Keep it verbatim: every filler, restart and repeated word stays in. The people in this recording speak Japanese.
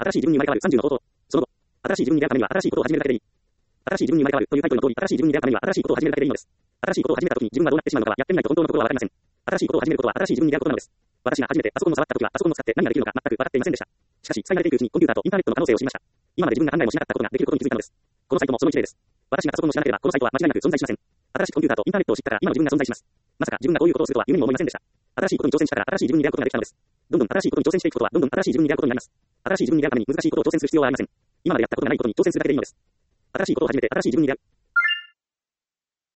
新しい自分に生まれ変わるさんじゅうの方法。その後、新しい自分に出会うためには新しいことを始めるだけでいい。新しい自分に生まれ変わるというタイトルの通り、新しい自分に出会うためには新しいことを始めるだけでいいのです。新しいことを始めたときに自分がどうなってしまうのかはやってみないと本当のところはわかりません。新しいことを始めることは新しい自分に出会うことなのです。私が初めてパソコンを触ったときはパソコンを使って何ができるのか全く分かっていませんでした。しかし、使い慣れていくうちにコンピューターとインターネットの可能性を知りました。今まで自分が考えもしなかったことができることに気づいたのです。このサイトもその一例です。私がパソコンを知らなければこのサイトは間違いなく存在しません。新しいコンピューターとインターネットを知ったから今の自分が存在します。まさか自分がこういうことをするとは夢にも思いませんでした。新しいことに挑戦したから新しい自分に出会うことができたのです。どんどん新しいことに挑戦していくことはどんどん新しい自分に出会うことになります。新しい自分に出会うために難しいことを挑戦する必要はありません。今までやったことがないことに挑戦するだけでいいのです。新しいことを始めて新しい自分に出会う。